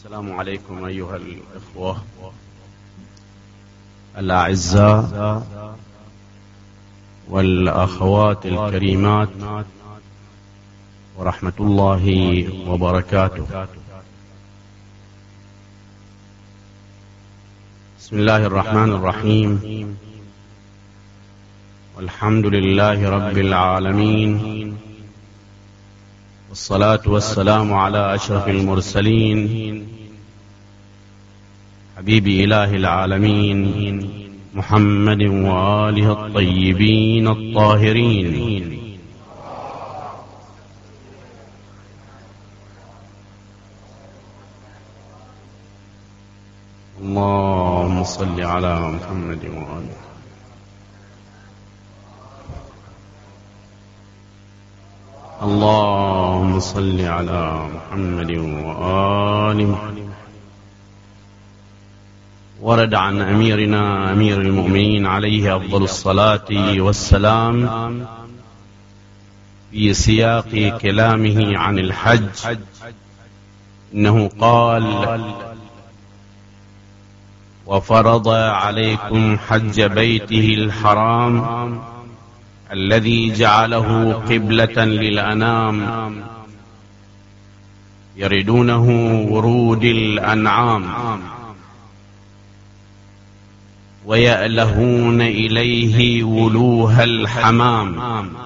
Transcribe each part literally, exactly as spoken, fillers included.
السلام عليكم أيها الإخوة الأعزاء والأخوات الكريمات ورحمة الله وبركاته. بسم الله الرحمن الرحيم، والحمد لله رب العالمين، والصلاة والسلام على أشرف المرسلين حبيب إله العالمين محمد وآله الطيبين الطاهرين. اللهم صل على محمد وآله. اللهم صل على محمد وآل محمد. ورد عن أميرنا أمير المؤمنين عليه أفضل الصلاة والسلام في سياق كلامه عن الحج إنه قال: وفرض عليكم حج بيته الحرام الذي جعله قبلة للأنام يردونه ورود الأنعام ويألهون إليه ولوه الحمام،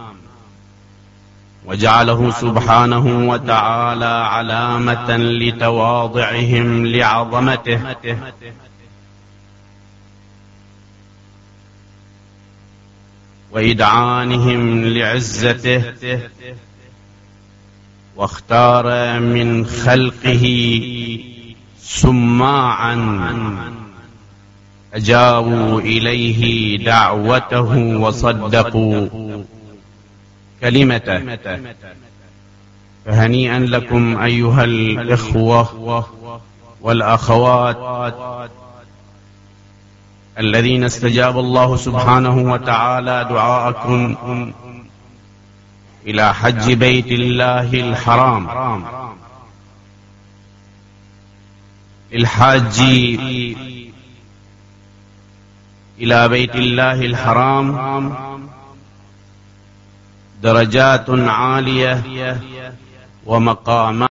وجعله سبحانه وتعالى علامة لتواضعهم لعظمته، وإدعانهم لعزته، واختار من خلقه سماعا أجابوا إليه دعوته وصدقوا كلمته. فهنيئا لكم أيها الإخوة والأخوات الذين استجاب الله سبحانه وتعالى دعاءكم إلى حج بيت الله الحرام. الحاج إلى بيت الله الحرام درجات عالية ومقامات